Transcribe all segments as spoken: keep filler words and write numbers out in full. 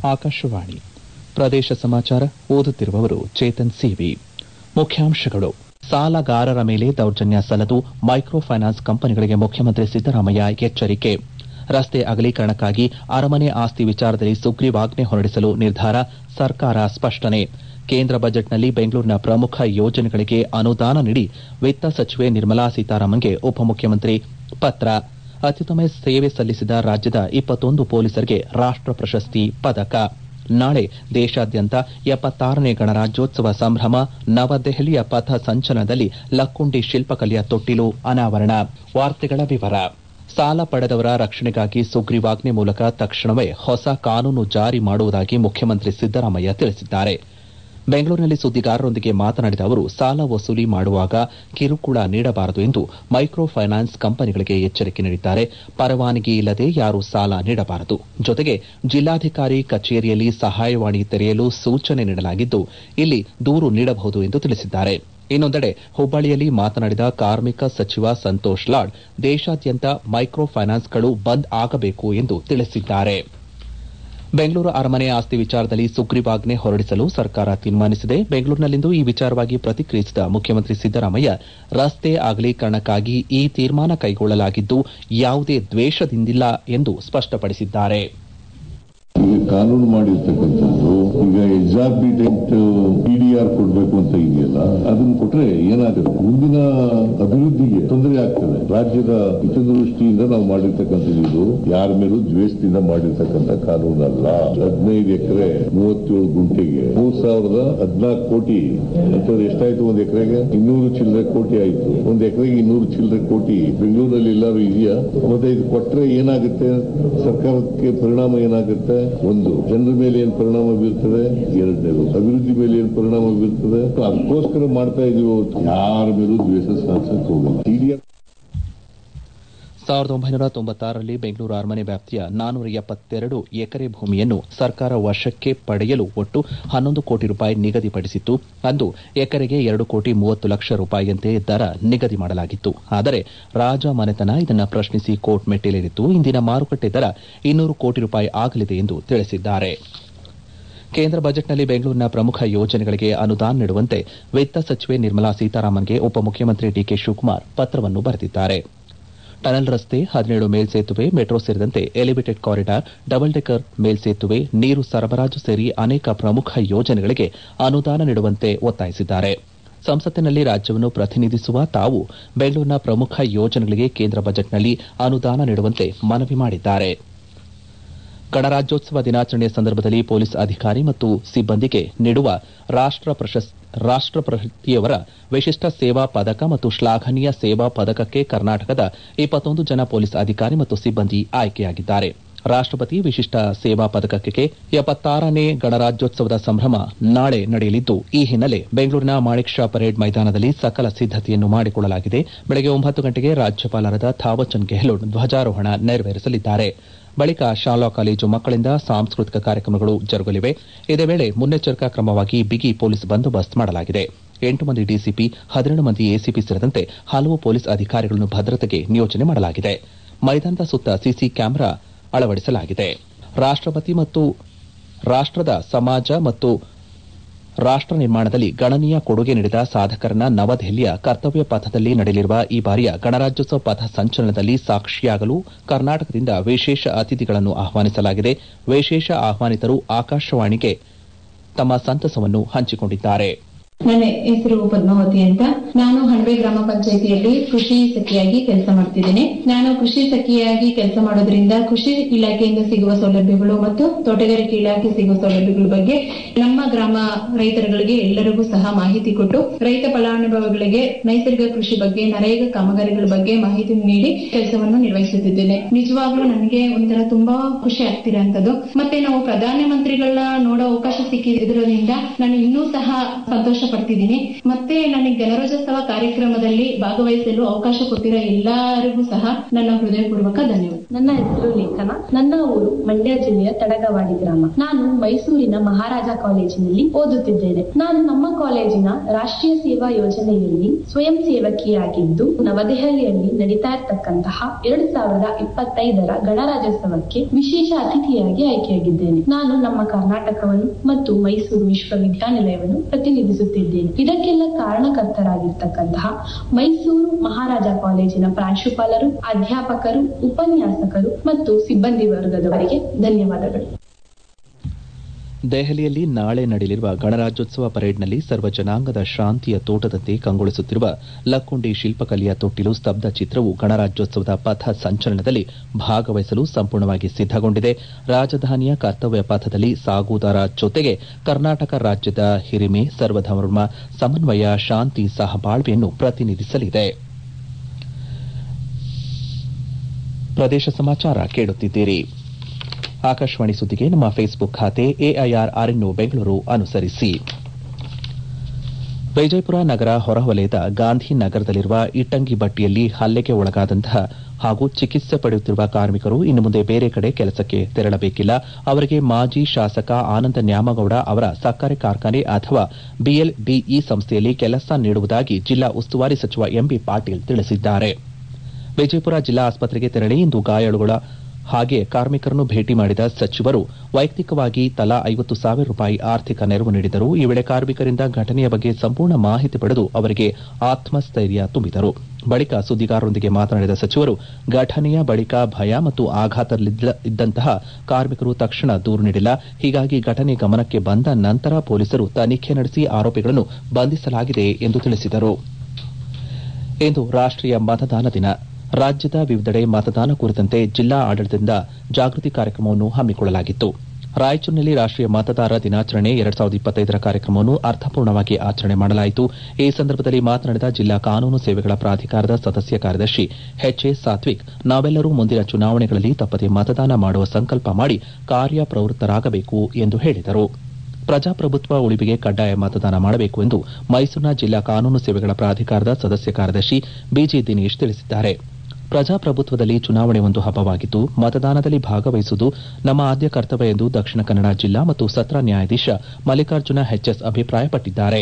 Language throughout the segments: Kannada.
ಆಕಾಶವಾಣಿ ಪ್ರದೇಶ ಸಮಾಚಾರ ಓದುತ್ತಿರುವವರು ಚೇತನ್ ಸಿವಿ. ಮುಖ್ಯಾಂಶಗಳು: ಸಾಲಗಾರರ ಮೇಲೆ ದೌರ್ಜನ್ಯ ಸಲ್ಲದು, ಮೈಕ್ರೋ ಫೈನಾನ್ಸ್ ಕಂಪನಿಗಳಿಗೆ ಮುಖ್ಯಮಂತ್ರಿ ಸಿದ್ದರಾಮಯ್ಯ ಎಚ್ಚರಿಕೆ. ರಸ್ತೆ ಅಗಲೀಕರಣಕ್ಕಾಗಿ ಅರಮನೆ ಆಸ್ತಿ ವಿಚಾರದಲ್ಲಿ ಸುಗ್ರೀವಾಜ್ಞೆ ಹೊರಡಿಸಲು ನಿರ್ಧಾರ, ಸರ್ಕಾರ ಸ್ಪಷ್ಟನೆ. ಕೇಂದ್ರ ಬಜೆಟ್ನಲ್ಲಿ ಬೆಂಗಳೂರಿನ ಪ್ರಮುಖ ಯೋಜನೆಗಳಿಗೆ ಅನುದಾನ ನೀಡಿ ವಿತ್ತ ಸಚಿವೆ ನಿರ್ಮಲಾ ಸೀತಾರಾಮನ್ಗೆ ಉಪಮುಖ್ಯಮಂತ್ರಿ ಪತ್ರ. ಅತ್ಯುತ್ತಮ ಸೇವೆ ಸಲ್ಲಿಸಿದ ರಾಜ್ಯದ ಇಪ್ಪತ್ತೊಂದು ಪೊಲೀಸರಿಗೆ ರಾಷ್ಟ ಪ್ರಶಸ್ತಿ ಪದಕ. ನಾಳೆ ದೇಶಾದ್ಯಂತ ಎಪ್ಪತ್ತಾರನೇ ಗಣರಾಜ್ಯೋತ್ಸವ ಸಂಭ್ರಮ. ನವದೆಹಲಿಯ ಪಥ ಸಂಚಲನದಲ್ಲಿ ಲಕ್ಕುಂಡಿ ಶಿಲ್ಪಕಲೆಯ ತೊಟ್ಟಿಲು ಅನಾವರಣ. ವಾರ್ತೆಗಳ ವಿವರ. ಸಾಲ ಪಡೆದವರ ರಕ್ಷಣೆಗಾಗಿ ಸುಗ್ರೀವಾಜ್ಞೆ ಮೂಲಕ ತಕ್ಷಣವೇ ಹೊಸ ಕಾನೂನು ಜಾರಿ ಮಾಡುವುದಾಗಿ ಮುಖ್ಯಮಂತ್ರಿ ಸಿದ್ದರಾಮಯ್ಯ ತಿಳಿಸಿದ್ದಾರೆ. ಬೆಂಗಳೂರಿನಲ್ಲಿ ಸುದ್ದಿಗಾರರೊಂದಿಗೆ ಮಾತನಾಡಿದ ಅವರು, ಸಾಲ ವಸೂಲಿ ಮಾಡುವಾಗ ಕಿರುಕುಳ ನೀಡಬಾರದು ಎಂದು ಮೈಕ್ರೋ ಫೈನಾನ್ಸ್ ಕಂಪನಿಗಳಿಗೆ ಎಚ್ಚರಿಕೆ ನೀಡಿದ್ದಾರೆ. ಪರವಾನಗಿ ಇಲ್ಲದೆ ಯಾರೂ ಸಾಲ ನೀಡಬಾರದು. ಜೊತೆಗೆ ಜಿಲ್ಲಾಧಿಕಾರಿ ಕಚೇರಿಯಲ್ಲಿ ಸಹಾಯವಾಣಿ ತೆರೆಯಲು ಸೂಚನೆ ನೀಡಲಾಗಿದ್ದು, ಇಲ್ಲಿ ದೂರು ನೀಡಬಹುದು ಎಂದು ತಿಳಿಸಿದ್ದಾರೆ. ಇನ್ನೊಂದೆಡೆ ಹುಬ್ಬಳ್ಳಿಯಲ್ಲಿ ಮಾತನಾಡಿದ ಕಾರ್ಮಿಕ ಸಚಿವ ಸಂತೋಷ್ ಲಾಡ್, ದೇಶಾದ್ಯಂತ ಮೈಕ್ರೋ ಫೈನಾನ್ಸ್ಗಳು ಬಂದ್ ಆಗಬೇಕು ಎಂದು ತಿಳಿಸಿದ್ದಾರೆ. ಬೆಂಗಳೂರು ಅರಮನೆ ಆಸ್ತಿ ವಿಚಾರದಲ್ಲಿ ಸುಗ್ರೀವಾಜ್ಞೆ ಹೊರಡಿಸಲು ಸರ್ಕಾರ ತೀರ್ಮಾನಿಸಿದೆ. ಬೆಂಗಳೂರಿನಲ್ಲಿಂದು ಈ ವಿಚಾರವಾಗಿ ಪ್ರತಿಕ್ರಿಯಿಸಿದ ಮುಖ್ಯಮಂತ್ರಿ ಸಿದ್ದರಾಮಯ್ಯ, ರಸ್ತೆ ಅಗಲೀಕರಣಕ್ಕಾಗಿ ಈ ತೀರ್ಮಾನ ಕೈಗೊಳ್ಳಲಾಗಿದ್ದು ಯಾವುದೇ ದ್ವೇಷದಿಂದಿಲ್ಲ ಎಂದು ಸ್ಪಷ್ಟಪಡಿಸಿದ್ದಾರೆ. ಈಗ ಕಾನೂನು ಮಾಡಿರ್ತಕ್ಕಂಥದ್ದು ಈಗ ಎಕ್ಸಾಬಿಡೆಂಟ್ ಪಿಡಿಆರ್ ಕೊಡಬೇಕು ಅಂತ ಇದೆಯಲ್ಲ, ಅದನ್ನು ಕೊಟ್ರೆ ಏನಾಗುತ್ತೆ, ಮುಂದಿನ ಅಭಿವೃದ್ಧಿಗೆ ತೊಂದರೆ ಆಗ್ತದೆ. ರಾಜ್ಯದ ಹಿತದೃಷ್ಟಿಯಿಂದ ನಾವು ಮಾಡಿರ್ತಕ್ಕಂಥದ್ದು ಇದು ಯಾರ ಮೇಲೂ ದ್ವೇಷದಿಂದ ಮಾಡಿರ್ತಕ್ಕಂಥ ಕಾನೂನು ಅಲ್ಲ. ಹದಿನೈದು ಎಕರೆ ಮೂವತ್ತೇಳು ಗುಂಟೆಗೆ ಮೂರ್ ಸಾವಿರದ ಹದಿನಾಲ್ಕು ಕೋಟಿ ಅಂತಂದ್ರೆ ಎಷ್ಟಾಯ್ತು? ಒಂದ್ ಎಕರೆಗೆ ಇನ್ನೂರು ಚಿಲ್ಲರೆ ಕೋಟಿ ಆಯ್ತು. ಒಂದ್ ಎಕರೆಗೆ ಇನ್ನೂರು ಚಿಲ್ಲರೆ ಕೋಟಿ ಬೆಂಗಳೂರಲ್ಲಿ ಎಲ್ಲರೂ ಇದೆಯಾ? ಮತ್ತೆ ಇದು ಕೊಟ್ರೆ ಏನಾಗುತ್ತೆ? ಸರ್ಕಾರಕ್ಕೆ ಪರಿಣಾಮ ಏನಾಗುತ್ತೆ? ಒಂದು, ಜನರ ಮೇಲೆ ಏನ್ ಪರಿಣಾಮ ಬೀರ್ತದೆ, ಎರಡನೇದು ಅಭಿವೃದ್ಧಿ ಮೇಲೆ ಏನ್ ಪರಿಣಾಮ ಬೀರ್ತದೆ. ಅದಕ್ಕೋಸ್ಕರ ಮಾಡ್ತಾ ಇದೀವಿ, ಯಾರ ಮೇಲೂ ದ್ವೇಷ ಸಾಧಿಸಕ್ಕೆ ಹೋಗಲ್ಲ. ಸಾವಿರದ ಒಂಬೈನೂರ ತೊಂಬತ್ತಾರರಲ್ಲಿ ಬೆಂಗಳೂರು ಅರಮನೆ ವ್ಯಾಪ್ತಿಯ ನಾನೂರ ಎಪ್ಪತ್ತೆರಡು ಎಕರೆ ಭೂಮಿಯನ್ನು ಸರ್ಕಾರ ವಶಕ್ಕೆ ಪಡೆಯಲು ಒಟ್ಟು ಹನ್ನೊಂದು ಕೋಟಿ ರೂಪಾಯಿ ನಿಗದಿಪಡಿಸಿತ್ತು. ಅಂದು ಎಕರೆಗೆ ಎರಡು ಕೋಟಿ ಮೂವತ್ತು ಲಕ್ಷ ರೂಪಾಯಿಯಂತೆ ದರ ನಿಗದಿ ಮಾಡಲಾಗಿತ್ತು. ಆದರೆ ರಾಜ ಮನೆತನ ಇದನ್ನು ಪ್ರಶ್ನಿಸಿ ಕೋರ್ಟ್ ಮೆಟ್ಟಿಲೇರಿತ್ತು. ಇಂದಿನ ಮಾರುಕಟ್ಟೆ ದರ ಇನ್ನೂರು ಕೋಟಿ ರೂಪಾಯಿ ಆಗಲಿದೆ ಎಂದು ತಿಳಿಸಿದ್ದಾರೆ. ಕೇಂದ್ರ ಬಜೆಟ್ನಲ್ಲಿ ಬೆಂಗಳೂರಿನ ಪ್ರಮುಖ ಯೋಜನೆಗಳಿಗೆ ಅನುದಾನ ನೀಡುವಂತೆ ವಿತ್ತ ಸಚಿವೆ ನಿರ್ಮಲಾ ಸೀತಾರಾಮನ್ಗೆ ಉಪಮುಖ್ಯಮಂತ್ರಿ ಡಿಕೆ ಶಿವಕುಮಾರ್ ಪತ್ರವನ್ನು ಬರೆದಿದ್ದಾರೆ. ಟನಲ್ ರಸ್ತೆ, ಹದಿನೇಳು ಮೇಲ್ಸೇತುವೆ, ಮೆಟ್ರೋ ಸೇರಿದಂತೆ ಎಲಿವೇಟೆಡ್ ಕಾರಿಡಾರ್, ಡಬಲ್ ಡೆಕರ್ ಮೇಲ್ಸೇತುವೆ, ನೀರು ಸರಬರಾಜು ಸೇರಿ ಅನೇಕ ಪ್ರಮುಖ ಯೋಜನೆಗಳಿಗೆ ಅನುದಾನ ನೀಡುವಂತೆ ಒತ್ತಾಯಿಸಿದ್ದಾರೆ. ಸಂಸತ್ತಿನಲ್ಲಿ ರಾಜ್ಯವನ್ನು ಪ್ರತಿನಿಧಿಸುವ ತಾವು ಬೆಂಗಳೂರಿನ ಪ್ರಮುಖ ಯೋಜನೆಗಳಿಗೆ ಕೇಂದ್ರ ಬಜೆಟ್ನಲ್ಲಿ ಅನುದಾನ ನೀಡುವಂತೆ ಮನವಿ ಮಾಡಿದ್ದಾರೆ. ಗಣರಾಜ್ಯೋತ್ಸವ ದಿನಾಚರಣೆಯ ಸಂದರ್ಭದಲ್ಲಿ ಪೊಲೀಸ್ ಅಧಿಕಾರಿ ಮತ್ತು ಸಿಬ್ಬಂದಿಗೆ ನೀಡುವ ರಾಷ್ಟಪ್ರಶಸ್ತಿಯವರ ವಿಶಿಷ್ಟ ಸೇವಾ ಪದಕ ಮತ್ತು ಶ್ಲಾಘನೀಯ ಸೇವಾ ಪದಕಕ್ಕೆ ಕರ್ನಾಟಕದ ಇಪ್ಪತ್ತೊಂದು ಜನ ಪೊಲೀಸ್ ಅಧಿಕಾರಿ ಮತ್ತು ಸಿಬ್ಬಂದಿ ಆಯ್ಕೆಯಾಗಿದ್ದಾರೆ. ರಾಷ್ಟಪತಿ ವಿಶಿಷ್ಟ ಸೇವಾ ಪದಕಕ್ಕೆ ಎಪ್ಪತ್ತಾರನೇ ಗಣರಾಜ್ಯೋತ್ಸವದ ಸಂಭ್ರಮ ನಾಳೆ ನಡೆಯಲಿದ್ದು, ಈ ಹಿನ್ನೆಲೆ ಬೆಂಗಳೂರಿನ ಮಾಣಿಕ್ ಷಾ ಪರೇಡ್ ಮೈದಾನದಲ್ಲಿ ಸಕಲ ಸಿದ್ದತೆಯನ್ನು ಮಾಡಿಕೊಳ್ಳಲಾಗಿದೆ. ಬೆಳಗ್ಗೆ ಒಂಬತ್ತು ಗಂಟೆಗೆ ರಾಜ್ಯಪಾಲರಾದ ಥಾವರ್ಚಂದ್ ಗೆಹ್ಲೋಟ್ ಧ್ವಜಾರೋಹಣ ನೆರವೇರಿಸಲಿದ್ದಾರೆ. ಬಳಿಕ ಶಾಲಾ ಕಾಲೇಜು ಮಕ್ಕಳಿಂದ ಸಾಂಸ್ಕೃತಿಕ ಕಾರ್ಯಕ್ರಮಗಳು ಜರುಗಲಿವೆ. ಇದೇ ವೇಳೆ ಮುನ್ನೆಚ್ಚರಿಕಾ ಕ್ರಮವಾಗಿ ಬಿಗಿ ಪೊಲೀಸ್ ಬಂದೋಬಸ್ತ್ ಮಾಡಲಾಗಿದೆ. ಎಂಟು ಮಂದಿ ಡಿಸಿಪಿ, ಹದಿನೇಳು ಮಂದಿ ಎಸಿಪಿ ಸೇರಿದಂತೆ ಹಲವು ಪೊಲೀಸ್ ಅಧಿಕಾರಿಗಳನ್ನು ಭದ್ರತೆಗೆ ನಿಯೋಜನೆ ಮಾಡಲಾಗಿದೆ. ಮೈದಾನದ ಸುತ್ತ ಸಿಸಿ ಕ್ಯಾಮೆರಾ ಅಳವಡಿಸಲಾಗಿದೆ. ರಾಷ್ಟಪತಿ ಮತ್ತು ರಾಷ್ಟದ ಸಮಾಜ ಮತ್ತು ರಾಷ್ಟ ನಿರ್ಮಾಣದಲ್ಲಿ ಗಣನೀಯ ಕೊಡುಗೆ ನೀಡಿದ ಸಾಧಕರನ್ನ ನವದೆಹಲಿಯ ಕರ್ತವ್ಯ ಪಥದಲ್ಲಿ ನಡೆಯಲಿರುವ ಈ ಬಾರಿಯ ಗಣರಾಜ್ಯೋತ್ಸವ ಪಥ ಸಂಚಲನದಲ್ಲಿ ಸಾಕ್ಷಿಯಾಗಲು ಕರ್ನಾಟಕದಿಂದ ವಿಶೇಷ ಅತಿಥಿಗಳನ್ನು ಆಹ್ವಾನಿಸಲಾಗಿದೆ. ವಿಶೇಷ ಆಹ್ವಾನಿತರು ಆಕಾಶವಾಣಿಗೆ ತಮ್ಮ ಸಂತಸವನ್ನು ಹಂಚಿಕೊಂಡಿದ್ದಾರೆ. ನನ್ನ ಹೆಸರು ಪದ್ಮಾವತಿ ಅಂತ. ನಾನು ಹಣಬೆ ಗ್ರಾಮ ಪಂಚಾಯಿತಿಯಲ್ಲಿ ಕೃಷಿ ಸಖಿಯಾಗಿ ಕೆಲಸ ಮಾಡ್ತಿದ್ದೇನೆ. ನಾನು ಕೃಷಿ ಸಖಿಯಾಗಿ ಕೆಲಸ ಮಾಡೋದ್ರಿಂದ ಕೃಷಿ ಇಲಾಖೆಯಿಂದ ಸಿಗುವ ಸೌಲಭ್ಯಗಳು ಮತ್ತು ತೋಟಗಾರಿಕೆ ಇಲಾಖೆ ಸಿಗುವ ಸೌಲಭ್ಯಗಳ ಬಗ್ಗೆ ನಮ್ಮ ಗ್ರಾಮ ರೈತರುಗಳಿಗೆ ಎಲ್ಲರಿಗೂ ಸಹ ಮಾಹಿತಿ ಕೊಟ್ಟು ರೈತ ಫಲಾನುಭವಿಗಳಿಗೆ ನೈಸರ್ಗಿಕ ಕೃಷಿ ಬಗ್ಗೆ, ನರೇಗಾ ಕಾಮಗಾರಿಗಳ ಬಗ್ಗೆ ಮಾಹಿತಿ ನೀಡಿ ಕೆಲಸವನ್ನು ನಿರ್ವಹಿಸುತ್ತಿದ್ದೇನೆ. ನಿಜವಾಗ್ಲೂ ನನಗೆ ಒಂಥರ ತುಂಬಾ ಖುಷಿ ಆಗ್ತಿರೋಂಥದ್ದು. ಮತ್ತೆ ನಾವು ಪ್ರಧಾನಮಂತ್ರಿಗಳನ್ನ ನೋಡೋ ಅವಕಾಶ ಸಿಕ್ಕಿದ್ರಿಂದ ನಾನು ಇನ್ನೂ ಸಹ ಸಂತೋಷ ಪಡ್ತಿದ್ದೀನಿ. ಮತ್ತೆ ನನಗೆ ಗಣರಾಜ್ಯೋತ್ಸವ ಕಾರ್ಯಕ್ರಮದಲ್ಲಿ ಭಾಗವಹಿಸಲು ಅವಕಾಶ ಕೊಟ್ಟಿರೋ ಎಲ್ಲರಿಗೂ ಸಹ ನನ್ನ ಹೃದಯಪೂರ್ವಕ ಧನ್ಯವಾದ. ನನ್ನ ಹೆಸರು ಲೇಖನ. ನನ್ನ ಊರು ಮಂಡ್ಯ ಜಿಲ್ಲೆಯ ತಡಗವಾಡಿ ಗ್ರಾಮ. ನಾನು ಮೈಸೂರಿನ ಮಹಾರಾಜ ಕಾಲೇಜಿನಲ್ಲಿ ಓದುತ್ತಿದ್ದೇನೆ. ನಾನು ನಮ್ಮ ಕಾಲೇಜಿನ ರಾಷ್ಟ್ರೀಯ ಸೇವಾ ಯೋಜನೆಯಲ್ಲಿ ಸ್ವಯಂ ಸೇವಕಿಯಾಗಿದ್ದು ನವದೆಹಲಿಯಲ್ಲಿ ನಡೀತಾ ಇರತಕ್ಕಂತಹ ಎರಡು ಸಾವಿರದ ಇಪ್ಪತ್ತೈದರ ಗಣರಾಜ್ಯೋತ್ಸವಕ್ಕೆ ವಿಶೇಷ ಅತಿಥಿಯಾಗಿ ಆಯ್ಕೆಯಾಗಿದ್ದೇನೆ. ನಾನು ನಮ್ಮ ಕರ್ನಾಟಕವನ್ನು ಮತ್ತು ಮೈಸೂರು ವಿಶ್ವವಿದ್ಯಾನಿಲಯವನ್ನು ಪ್ರತಿನಿಧಿಸುತ್ತಿದ್ದೇನೆ. ಇದಕ್ಕೆಲ್ಲ ಕಾರಣಕರ್ತರಾಗಿರ್ತಕ್ಕಂತಹ ಮೈಸೂರು ಮಹಾರಾಜ ಕಾಲೇಜಿನ ಪ್ರಾಂಶುಪಾಲರು, ಅಧ್ಯಾಪಕರು, ಉಪನ್ಯಾಸಕರು ಮತ್ತು ಸಿಬ್ಬಂದಿ ವರ್ಗದವರಿಗೆ ಧನ್ಯವಾದಗಳು. ದೆಹಲಿಯಲ್ಲಿ ನಾಳೆ ನಡೆಯಲಿರುವ ಗಣರಾಜ್ಯೋತ್ಸವ ಪರೇಡ್ನಲ್ಲಿ ಸರ್ವ ಜನಾಂಗದ ಶಾಂತಿಯ ತೋಟದಂತೆ ಕಂಗೊಳಿಸುತ್ತಿರುವ ಲಕ್ಕುಂಡಿ ಶಿಲ್ಪಕಲೆಯ ತೊಟ್ಟಿಲು ಸ್ತಬ್ಧ ಚಿತ್ರವು ಗಣರಾಜ್ಯೋತ್ಸವದ ಪಥ ಸಂಚಲನದಲ್ಲಿ ಭಾಗವಹಿಸಲು ಸಂಪೂರ್ಣವಾಗಿ ಸಿದ್ದಗೊಂಡಿದೆ. ರಾಜಧಾನಿಯ ಕರ್ತವ್ಯ ಪಥದಲ್ಲಿ ಸಾಗುವುದರ ಜೊತೆಗೆ ಕರ್ನಾಟಕ ರಾಜ್ಯದ ಹಿರಿಮೆ, ಸರ್ವಧರ್ಮ ಸಮನ್ವಯ, ಶಾಂತಿ, ಸಹಬಾಳ್ವೆಯನ್ನು ಪ್ರತಿನಿಧಿಸಲಿದೆ. ಪ್ರದೇಶ ಸಮಾಚಾರ ಕೇಳುತ್ತಿದ್ದೀರಿ. ಆಕಾಶವಾಣಿ ಸುದ್ದಿಗೆ ನಮ್ಮ ಫೇಸ್ಬುಕ್ ಖಾತೆ ಎಐಆರ್ ಆರ್ಎನ್ಯು ಬೆಂಗಳೂರು ಅನುಸರಿಸಿ. ವಿಜಯಪುರ ನಗರ ಹೊರವಲಯದ ಗಾಂಧಿನಗರದಲ್ಲಿರುವ ಇಟ್ಟಂಗಿಬಟ್ಟಿಯಲ್ಲಿ ಹಲ್ಲೆಗೆ ಒಳಗಾದಂತಹ ಹಾಗೂ ಚಿಕಿತ್ಸೆ ಪಡೆಯುತ್ತಿರುವ ಕಾರ್ಮಿಕರು ಇನ್ನು ಮುಂದೆ ಬೇರೆ ಕಡೆ ಕೆಲಸಕ್ಕೆ ತೆರಳಬೇಕಿಲ್ಲ. ಅವರಿಗೆ ಮಾಜಿ ಶಾಸಕ ಆನಂದ ನ್ಯಾಮಗೌಡ ಅವರ ಸಕ್ಕರೆ ಕಾರ್ಖಾನೆ ಅಥವಾ ಬಿಎಲ್ಡಿಇ ಸಂಸ್ಥೆಯಲ್ಲಿ ಕೆಲಸ ನೀಡುವುದಾಗಿ ಜಿಲ್ಲಾ ಉಸ್ತುವಾರಿ ಸಚಿವ ಎಂಬಿ ಪಾಟೀಲ್ ತಿಳಿಸಿದ್ದಾರೆ. ವಿಜಯಪುರ ಜಿಲ್ಲಾ ಆಸ್ಪತ್ರೆಗೆ ತೆರಳಿ ಇಂದು ಗಾಯಾಳುಗಳ ಹಾಗೆ ಕಾರ್ಮಿಕರನ್ನು ಭೇಟಿ ಮಾಡಿದ ಸಚಿವರು ವೈಯಕ್ತಿಕವಾಗಿ ತಲಾ ಐವತ್ತು ಸಾವಿರ ರೂಪಾಯಿ ಆರ್ಥಿಕ ನೆರವು ನೀಡಿದರು. ಈ ವೇಳೆ ಕಾರ್ಮಿಕರಿಂದ ಘಟನೆಯ ಬಗ್ಗೆ ಸಂಪೂರ್ಣ ಮಾಹಿತಿ ಪಡೆದು ಅವರಿಗೆ ಆತ್ಮಸ್ಥೈರ್ಯ ತುಂಬಿದರು. ಬಳಿಕ ಸುದ್ದಿಗಾರರೊಂದಿಗೆ ಮಾತನಾಡಿದ ಸಚಿವರು ಘಟನೆಯ ಬಳಿಕ ಭಯ ಮತ್ತು ಆಘಾತದಲ್ಲಿದ್ದಂತಹ ಕಾರ್ಮಿಕರು ತಕ್ಷಣ ದೂರು ನೀಡಿಲ್ಲ. ಹೀಗಾಗಿ ಘಟನೆ ಗಮನಕ್ಕೆ ಬಂದ ನಂತರ ಪೊಲೀಸರು ತನಿಖೆ ನಡೆಸಿ ಆರೋಪಿಗಳನ್ನು ಬಂಧಿಸಲಾಗಿದೆ ಎಂದು ತಿಳಿಸಿದರು. ಇಂದು ರಾಷ್ಟೀಯ ಮತದಾನ ದಿನ. ರಾಜ್ಯದ ವಿವಿಧೆಡೆ ಮತದಾನ ಕುರಿತಂತೆ ಜಿಲ್ಲಾ ಆಡಳಿತದಿಂದ ಜಾಗೃತಿ ಕಾರ್ಯಕ್ರಮವನ್ನು ಹಮ್ಮಿಕೊಳ್ಳಲಾಗಿತ್ತು. ರಾಯಚೂರಿನಲ್ಲಿ ರಾಷ್ಟೀಯ ಮತದಾರರ ದಿನಾಚರಣೆ ಎರಡ್ ಸಾವಿರದ ಇಪ್ಪತ್ತೈದರ ಕಾರ್ಯಕ್ರಮವನ್ನು ಅರ್ಥಪೂರ್ಣವಾಗಿ ಆಚರಣೆ ಮಾಡಲಾಯಿತು. ಈ ಸಂದರ್ಭದಲ್ಲಿ ಮಾತನಾಡಿದ ಜಿಲ್ಲಾ ಕಾನೂನು ಸೇವೆಗಳ ಪ್ರಾಧಿಕಾರದ ಸದಸ್ಯ ಕಾರ್ಯದರ್ಶಿ ಎಚ್ ಎ ಸಾತ್ವಿಕ್, ನಾವೆಲ್ಲರೂ ಮುಂದಿನ ಚುನಾವಣೆಗಳಲ್ಲಿ ತಪ್ಪದೆ ಮತದಾನ ಮಾಡುವ ಸಂಕಲ್ಪ ಮಾಡಿ ಕಾರ್ಯಪ್ರವೃತ್ತರಾಗಬೇಕು ಎಂದು ಹೇಳಿದರು. ಪ್ರಜಾಪ್ರಭುತ್ವ ಉಳಿವಿಗೆ ಕಡ್ಡಾಯ ಮತದಾನ ಮಾಡಬೇಕು ಎಂದು ಮೈಸೂರಿನ ಜಿಲ್ಲಾ ಕಾನೂನು ಸೇವೆಗಳ ಪ್ರಾಧಿಕಾರದ ಸದಸ್ಯ ಕಾರ್ಯದರ್ಶಿ ಬಿಜಿ ದಿನೇಶ್ ತಿಳಿಸಿದ್ದಾರೆ. ಪ್ರಜಾಪ್ರಭುತ್ವದಲ್ಲಿ ಚುನಾವಣೆ ಒಂದು ಹಬ್ಬವಾಗಿದ್ದು ಮತದಾನದಲ್ಲಿ ಭಾಗವಹಿಸುವುದು ನಮ್ಮ ಆದ್ಯ ಕರ್ತವ್ಯ ಎಂದು ದಕ್ಷಿಣ ಕನ್ನಡ ಜಿಲ್ಲಾ ಮತ್ತು ಸತ್ರ ನ್ಯಾಯಾಧೀಶ ಮಲ್ಲಿಕಾರ್ಜುನ ಎಚ್ಎಸ್ ಅಭಿಪ್ರಾಯಪಟ್ಟಿದ್ದಾರೆ.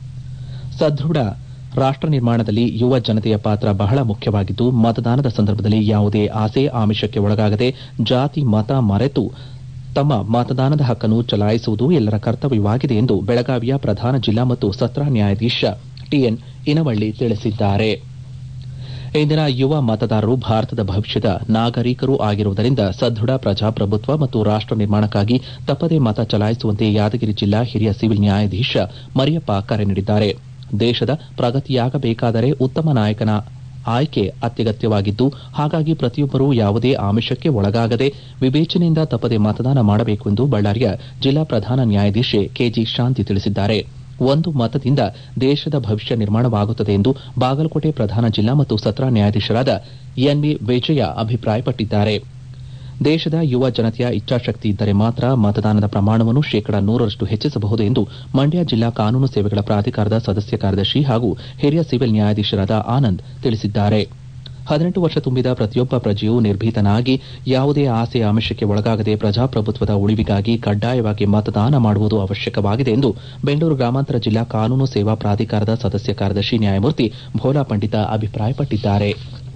ಸದೃಢ ರಾಷ್ಟ ನಿರ್ಮಾಣದಲ್ಲಿ ಯುವ ಜನತೆಯ ಪಾತ್ರ ಬಹಳ ಮುಖ್ಯವಾಗಿದ್ದು ಮತದಾನದ ಸಂದರ್ಭದಲ್ಲಿ ಯಾವುದೇ ಆಸೆ ಆಮಿಷಕ್ಕೆ ಒಳಗಾಗದೆ ಜಾತಿ ಮತ ಮರೆತು ತಮ್ಮ ಮತದಾನದ ಹಕ್ಕನ್ನು ಚಲಾಯಿಸುವುದು ಎಲ್ಲರ ಕರ್ತವ್ಯವಾಗಿದೆ ಎಂದು ಬೆಳಗಾವಿಯ ಪ್ರಧಾನ ಜಿಲ್ಲಾ ಮತ್ತು ಸತ್ರ ನ್ಯಾಯಾಧೀಶ ಟಿಎನ್ ಇನವಳ್ಳಿ ತಿಳಿಸಿದ್ದಾರೆ. ಇಂದಿನ ಯುವ ಮತದಾರರು ಭಾರತದ ಭವಿಷ್ಯದ ನಾಗರಿಕರು ಆಗಿರುವುದರಿಂದ ಸದೃಢ ಪ್ರಜಾಪ್ರಭುತ್ವ ಮತ್ತು ರಾಷ್ಟ ನಿರ್ಮಾಣಕ್ಕಾಗಿ ತಪ್ಪದೇ ಮತ ಚಲಾಯಿಸುವಂತೆ ಯಾದಗಿರಿ ಜಿಲ್ಲಾ ಹಿರಿಯ ಸಿವಿಲ್ ನ್ಯಾಯಾಧೀಶ ಮರಿಯಪ್ಪ ಕರೆ ನೀಡಿದ್ದಾರೆ. ದೇಶದ ಪ್ರಗತಿಯಾಗಬೇಕಾದರೆ ಉತ್ತಮ ನಾಯಕನ ಆಯ್ಕೆ ಅತ್ಯಗತ್ಯವಾಗಿದ್ದು ಹಾಗಾಗಿ ಪ್ರತಿಯೊಬ್ಬರೂ ಯಾವುದೇ ಆಮಿಷಕ್ಕೆ ಒಳಗಾಗದೆ ವಿವೇಚನೆಯಿಂದ ತಪ್ಪದೆ ಮತದಾನ ಮಾಡಬೇಕು ಎಂದು ಬಳ್ಳಾರಿಯ ಜಿಲ್ಲಾ ಪ್ರಧಾನ ನ್ಯಾಯಾಧೀಶೆ ಕೆಜಿ ಶಾಂತಿ ತಿಳಿಸಿದ್ದಾರೆ. ಒಂದು ಮತದಿಂದ ದೇಶದ ಭವಿಷ್ಯ ನಿರ್ಮಾಣವಾಗುತ್ತದೆ ಎಂದು ಬಾಗಲಕೋಟೆ ಪ್ರಧಾನ ಜಿಲ್ಲಾ ಮತ್ತು ಸತ್ರ ನ್ಯಾಯಾಧೀಶರಾದ ಎನ್ವಿ ವಿಜಯ ಅಭಿಪ್ರಾಯಪಟ್ಟಿದ್ದಾರೆ. ದೇಶದ ಯುವ ಜನತೆಯ ಇಚ್ಛಾಶಕ್ತಿ ಇದ್ದರೆ ಮಾತ್ರ ಮತದಾನದ ಪ್ರಮಾಣವನ್ನು ಶೇಕಡಾ ನೂರರಷ್ಟು ಹೆಚ್ಚಿಸಬಹುದು ಎಂದು ಮಂಡ್ಯ ಜಿಲ್ಲಾ ಕಾನೂನು ಸೇವೆಗಳ ಪ್ರಾಧಿಕಾರದ ಸದಸ್ಯ ಕಾರ್ಯದರ್ಶಿ ಹಾಗೂ ಹಿರಿಯ ಸಿವಿಲ್ ನ್ಯಾಯಾಧೀಶರಾದ ಆನಂದ್ ತಿಳಿಸಿದ್ದಾರೆ. ಹದಿನೆಂಟು ವರ್ಷ ತುಂಬಿದ ಪ್ರತಿಯೊಬ್ಬ ಪ್ರಜೆಯೂ ನಿರ್ಭೀತನಾಗಿ ಯಾವುದೇ ಆಸೆ ಆಮಿಷಕ್ಕೆ ಒಳಗಾಗದೆ ಪ್ರಜಾಪ್ರಭುತ್ವದ ಉಳಿವಿಗಾಗಿ ಕಡ್ಡಾಯವಾಗಿ ಮತದಾನ ಮಾಡುವುದು ಅವಶ್ಯಕವಾಗಿದೆ ಎಂದು ಬೆಂಗಳೂರು ಗ್ರಾಮಾಂತರ ಜಿಲ್ಲಾ ಕಾನೂನು ಸೇವಾ ಪ್ರಾಧಿಕಾರದ ಸದಸ್ಯ ಕಾರ್ಯದರ್ಶಿ ನ್ಯಾಯಮೂರ್ತಿ ಭೋಲಾ ಪಂಡಿತ ಅಭಿಪ್ರಾಯಪಟ್ಟಿದ್ದಾರೆ.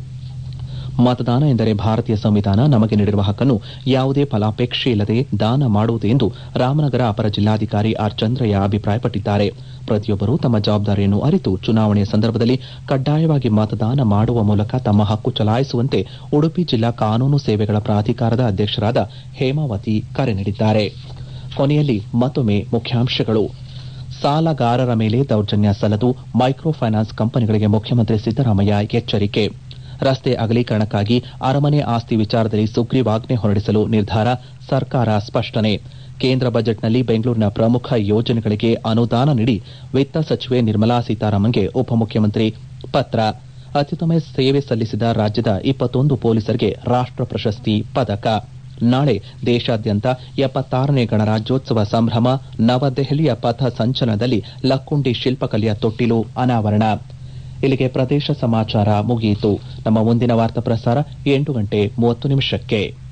ಮತದಾನ ಎಂದರೆ ಭಾರತೀಯ ಸಂವಿಧಾನ ನಮಗೆ ನೀಡಿರುವ ಹಕ್ಕನ್ನು ಯಾವುದೇ ಫಲಾಪೇಕ್ಷೆ ಇಲ್ಲದೆ ದಾನ ಮಾಡುವುದು ಎಂದು ರಾಮನಗರ ಅಪರ ಜಿಲ್ಲಾಧಿಕಾರಿ ಆರ್ ಚಂದ್ರಯ್ಯ ಅಭಿಪ್ರಾಯಪಟ್ಟಿದ್ದಾರೆ. ಪ್ರತಿಯೊಬ್ಬರೂ ತಮ್ಮ ಜವಾಬ್ದಾರಿಯನ್ನು ಅರಿತು ಚುನಾವಣೆಯ ಸಂದರ್ಭದಲ್ಲಿ ಕಡ್ಡಾಯವಾಗಿ ಮತದಾನ ಮಾಡುವ ಮೂಲಕ ತಮ್ಮ ಹಕ್ಕು ಚಲಾಯಿಸುವಂತೆ ಉಡುಪಿ ಜಿಲ್ಲಾ ಕಾನೂನು ಸೇವೆಗಳ ಪ್ರಾಧಿಕಾರದ ಅಧ್ಯಕ್ಷರಾದ ಹೇಮಾವತಿ ಕರೆ ನೀಡಿದ್ದಾರೆ. ಕೊನೆಯಲ್ಲಿ ಮತ್ತೊಮ್ಮೆ ಮುಖ್ಯಾಂಶಗಳು. ಸಾಲಗಾರರ ಮೇಲೆ ದೌರ್ಜನ್ಯ ಸಲ್ಲದು, ಮೈಕ್ರೋ ಫೈನಾನ್ಸ್ ಕಂಪನಿಗಳಿಗೆ ಮುಖ್ಯಮಂತ್ರಿ ಸಿದ್ದರಾಮಯ್ಯ ಎಚ್ಚರಿಕೆ. ರಸ್ತೆ ಅಗಲೀಕರಣಕ್ಕಾಗಿ ಅರಮನೆ ಆಸ್ತಿ ವಿಚಾರದಲ್ಲಿ ಸುಗ್ರೀವಾಜ್ಞೆ ಹೊರಡಿಸಲು ನಿರ್ಧಾರ, ಸರ್ಕಾರ ಸ್ಪಷ್ಟನೆ. ಕೇಂದ್ರ ಬಜೆಟ್ನಲ್ಲಿ ಬೆಂಗಳೂರಿನ ಪ್ರಮುಖ ಯೋಜನೆಗಳಿಗೆ ಅನುದಾನ ನೀಡಿ ವಿತ್ತ ಸಚಿವೆ ನಿರ್ಮಲಾ ಸೀತಾರಾಮನ್ಗೆ ಉಪಮುಖ್ಯಮಂತ್ರಿ ಪತ್ರ. ಅತ್ಯುತ್ತಮ ಸೇವೆ ಸಲ್ಲಿಸಿದ ರಾಜ್ಯದ ಇಪ್ಪತ್ತೊಂದು ಪೊಲೀಸರಿಗೆ ರಾಷ್ಟ ಪ್ರಶಸ್ತಿ ಪದಕ. ನಾಳೆ ದೇಶಾದ್ಯಂತ ಎಪ್ಪತ್ತಾರನೇ ಗಣರಾಜ್ಯೋತ್ಸವ ಸಂಭ್ರಮ, ನವದೆಹಲಿಯ ಪಥ ಸಂಚಲನದಲ್ಲಿ ಲಕ್ಕುಂಡಿ ಶಿಲ್ಪಕಲೆಯ ತೊಟ್ಟಿಲು ಅನಾವರಣ. ಇಲ್ಲಿಗೆ ಪ್ರದೇಶ ಸಮಾಚಾರ ಮುಗಿಯಿತು. ನಮ್ಮ ಮುಂದಿನ ವಾರ್ತಾ ಪ್ರಸಾರ ಎಂಟು ಗಂಟೆ ಮೂವತ್ತು ನಿಮಿಷಕ್ಕೆ.